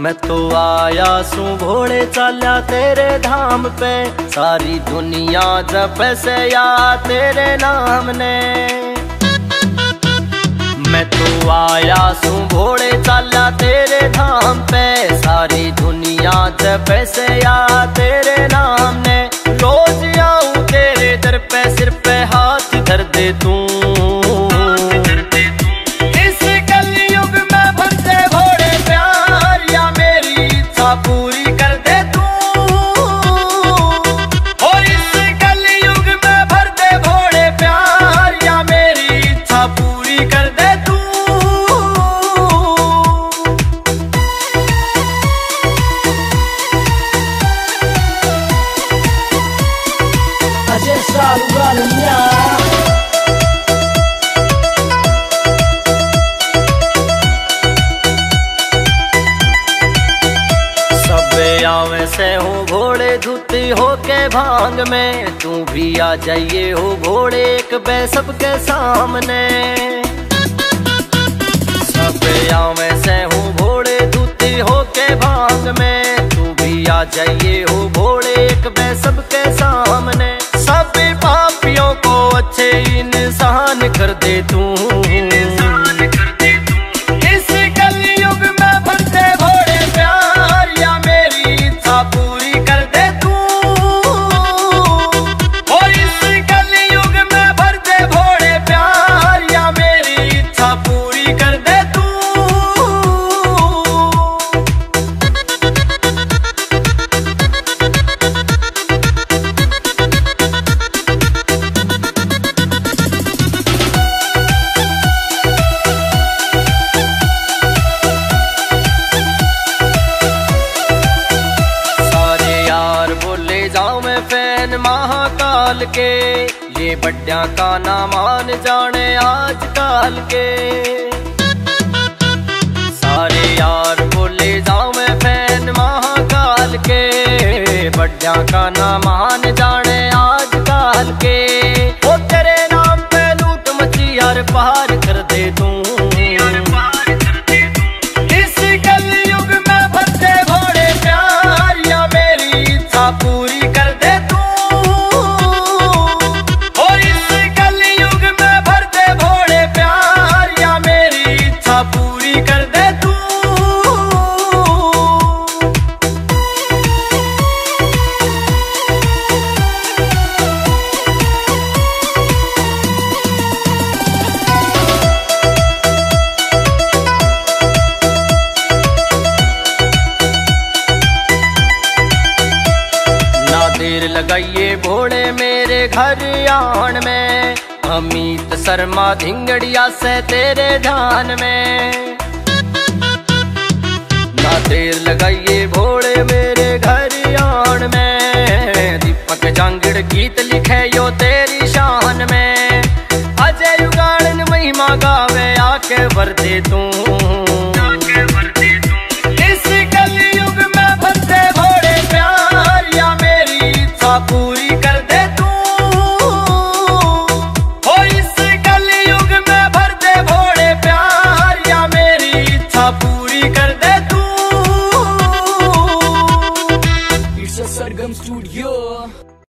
मैं तो आया सू घोड़े चाल्या तेरे धाम पे, सारी दुनिया जपे से या तेरे नाम ने। मैं तो आया सू घोड़े चाल्या तेरे धाम पे, सारी दुनिया जपे से या तेरे नाम ने। रोज आऊं तेरे दर पे, सिर पे हाथ धर दे तू। पूरी कर दे तू, और इस कलयुग में भर दे घोड़े प्यार, या मेरी इच्छा पूरी कर दे तू। अजय सालुगालिया आवे से हूँ घोड़े धुती होके भांग में, तू भी आ जाइए हो घोड़े एक बे सबके सामने। सब आवे से हूँ घोड़े धुती होके भांग में, तू भी आ जाइए हो घोड़े एक बे सबके सामने। सब पापियों को अच्छे इंसान कर दे तू। पूरी कर दे तू, और इस कलयुग में भर दे घोड़े प्यार, या मेरी इच्छा पूरी कर दे तू। फैन महाकाल के, ये बड्या का ना मान जाने आजकल के। सारे यार बोले जाऊं मैं फैन महाकाल के, बड्या का ना मान जाने आजकल के। वो तेरे नाम पे लूट मची यार पार कर दे तू। इस कलयुग में भर दे घोड़े प्यार, या मेरी इच्छा पूरी कर दे। पूरी कर दे तू। ना देर लगाइए घोड़े मेरे घर आन में, अमित शर्मा धिंगड़िया से तेरे ध्यान में। ना देर लगाइए घोड़े मेरे घर आन में, दीपक जांगड़ गीत लिखे यो तेरी शान में। अजय युगाड़न महिमा गावे आके भर दे तू। इस कलयुग में भर दे घोड़े प्यार, या मेरी इच्छा पूरी कर दे तू। पूरी कर दे तू। It's a Sargam Studio।